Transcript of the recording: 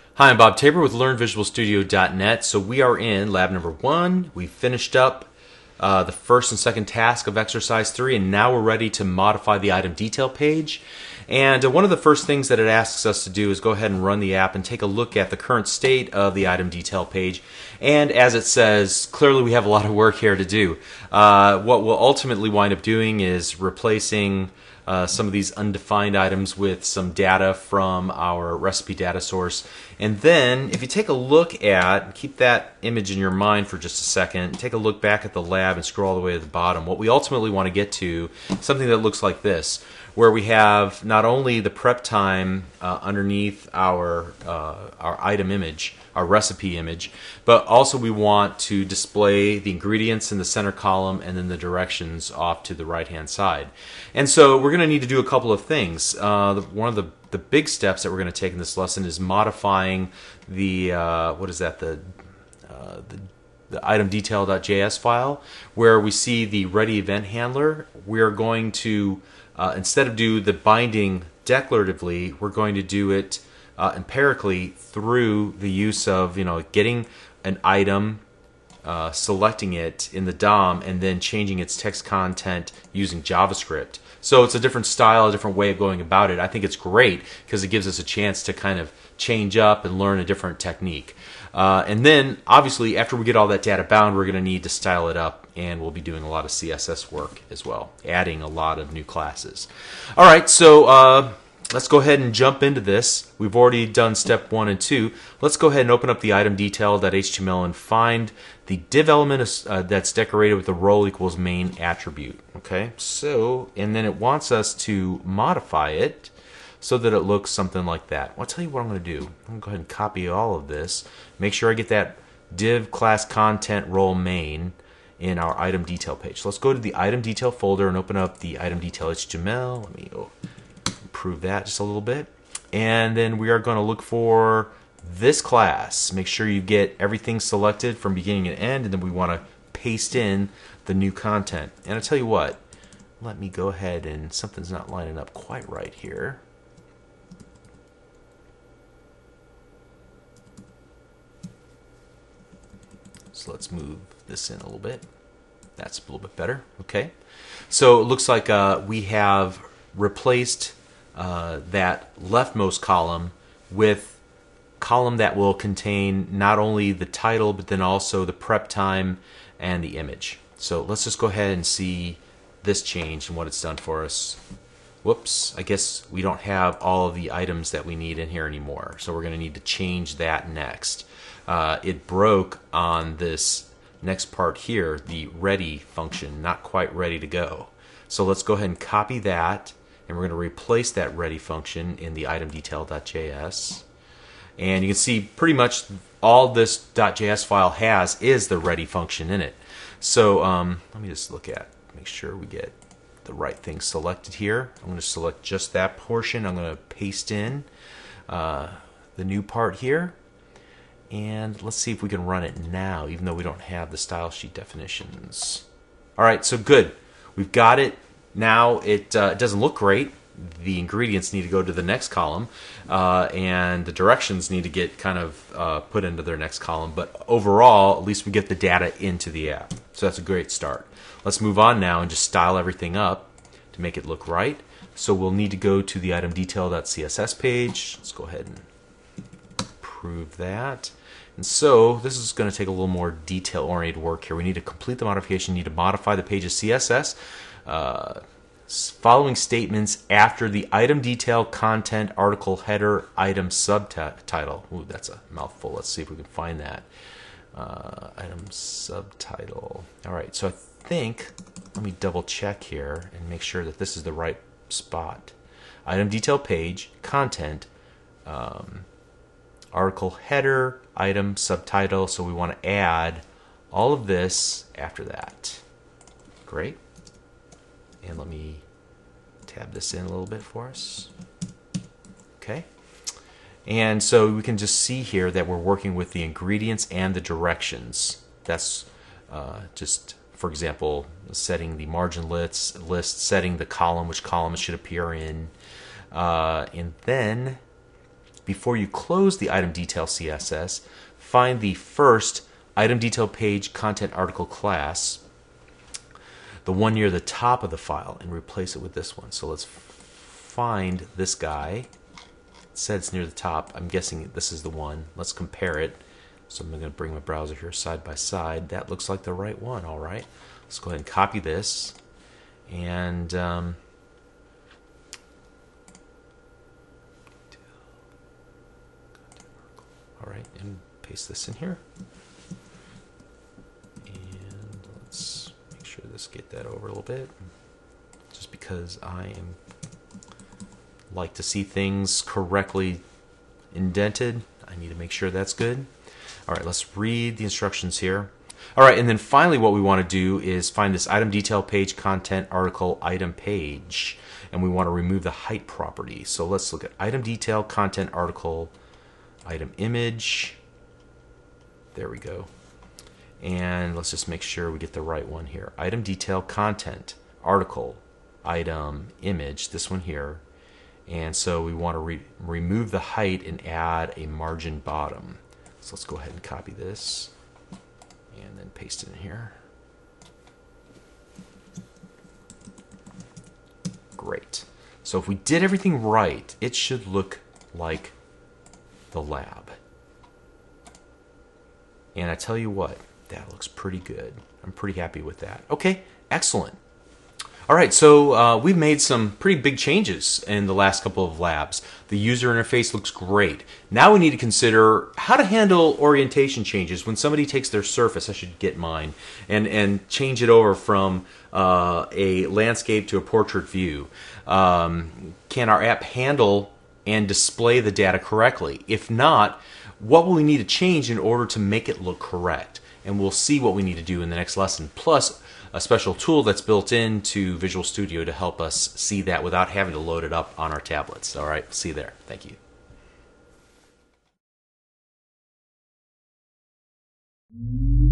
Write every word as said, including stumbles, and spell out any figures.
Hi, I'm Bob Tabor with Learn Visual Studio dot net. So we are in lab number one. We finished up uh, the first and second task of exercise three, and now we're ready to modify the item detail page. And uh, one of the first things that it asks us to do is go ahead and run the app and take a look at the current state of the item detail page. And as it says, clearly we have a lot of work here to do. Uh, what we'll ultimately wind up doing is replacing Uh, some of these undefined items with some data from our recipe data source. And then if you take a look at, keep that image in your mind for just a second, take a look back at the lab and scroll all the way to the bottom. What we ultimately want to get to is something that looks like this, where we have not only the prep time uh, underneath our, uh, our item image, our recipe image, but also we want to display the ingredients in the center column and then the directions off to the right hand side. And so we're going to need to do a couple of things. Uh, the, one of the, the big steps that we're going to take in this lesson is modifying the, uh, what is that, the, uh, the the item detail dot J S file, where we see the ready event handler. We're going to, uh, instead of do the binding declaratively, we're going to do it uh, empirically through the use of, you know, getting an item, uh, selecting it in the D O M, and then changing its text content using JavaScript. So it's a different style, a different way of going about it. I think it's great because it gives us a chance to kind of change up and learn a different technique. Uh, and then, obviously, after we get all that data bound, we're going to need to style it up, and we'll be doing a lot of C S S work as well, adding a lot of new classes. All right, so uh, let's go ahead and jump into this. We've already done step one and two. Let's go ahead and open up the item detail dot H T M L and find the div element uh, that's decorated with the role equals main attribute. Okay, so, and then it wants us to modify it so that it looks something like that. Well, I'll tell you what I'm going to do. I'm going to go ahead and copy all of this. Make sure I get that div class content role main in our item detail page. So let's go to the item detail folder and open up the item detail H T M L. Let me go improve that just a little bit. And then we are going to look for this class. Make sure you get everything selected from beginning and end, and then we want to paste in the new content. And I'll tell you what, let me go ahead and something's not lining up quite right here. So let's move this in a little bit. That's a little bit better. Okay. So it looks like uh, we have replaced uh, that leftmost column with column that will contain not only the title but then also the prep time and the image. So let's just go ahead and see this change and what it's done for us. Whoops, I guess we don't have all of the items that we need in here anymore. So we're going to need to change that next. Uh, it broke on this next part here, the ready function, not quite ready to go. So let's go ahead and copy that, and we're going to replace that ready function in the item detail dot J S. And you can see pretty much all this .js file has is the ready function in it. So um, let me just look at, make sure we get the right thing selected here. I'm going to select just that portion. I'm going to paste in uh, the new part here. And let's see if we can run it now, even though we don't have the style sheet definitions. All right, so good. We've got it. Now it, uh, it doesn't look great. The ingredients need to go to the next column, uh, and the directions need to get kind of uh, put into their next column. But overall, at least we get the data into the app. So that's a great start. Let's move on now and just style everything up to make it look right. So we'll need to go to the item detail dot C S S page. Let's go ahead and improve that. And so this is going to take a little more detail-oriented work here. We need to complete the modification. We need to modify the page's C S S. Uh, following statements after the item detail, content, article, header, item subtitle. Ooh, that's a mouthful. Let's see if we can find that. Uh, item subtitle. All right, so I think, let me double check here and make sure that this is the right spot. Item detail page, content, um, article header, item subtitle. So we want to add all of this after that. Great. And let me tab this in a little bit for us. Okay. And so we can just see here that we're working with the ingredients and the directions. That's uh, just, for example, setting the margin list, list, setting the column, which column it should appear in. Uh, and then before you close the item detail C S S, find the first item detail page content article class, the one near the top of the file, and replace it with this one. So let's find this guy. It said it's near the top. I'm guessing this is the one. Let's compare it. So I'm going to bring my browser here side by side. That looks like the right one. All right. Let's go ahead and copy this. And um, all right, and paste this in here. And let's make sure this get that over a little bit, just because I am like to see things correctly indented. I need to make sure that's good. All right, let's read the instructions here. All right, and then finally what we want to do is find this item detail page content article item page, and we want to remove the height property. So let's look at item detail content article item image. There we go. And let's just make sure we get the right one here. Item detail content article item image, this one here. And so we want to re remove the height and add a margin bottom. So let's go ahead and copy this and then paste it in here. Great. So if we did everything right, it should look like the lab. And I tell you what, that looks pretty good. I'm pretty happy with that. Okay, excellent. All right, so uh, we've made some pretty big changes in the last couple of labs. The user interface looks great. Now we need to consider how to handle orientation changes when somebody takes their surface, I should get mine, and, and change it over from uh, a landscape to a portrait view. Um, can our app handle and display the data correctly? If not, what will we need to change in order to make it look correct? And we'll see what we need to do in the next lesson. Plus, a special tool that's built into Visual Studio to help us see that without having to load it up on our tablets. All right, see you there. Thank you.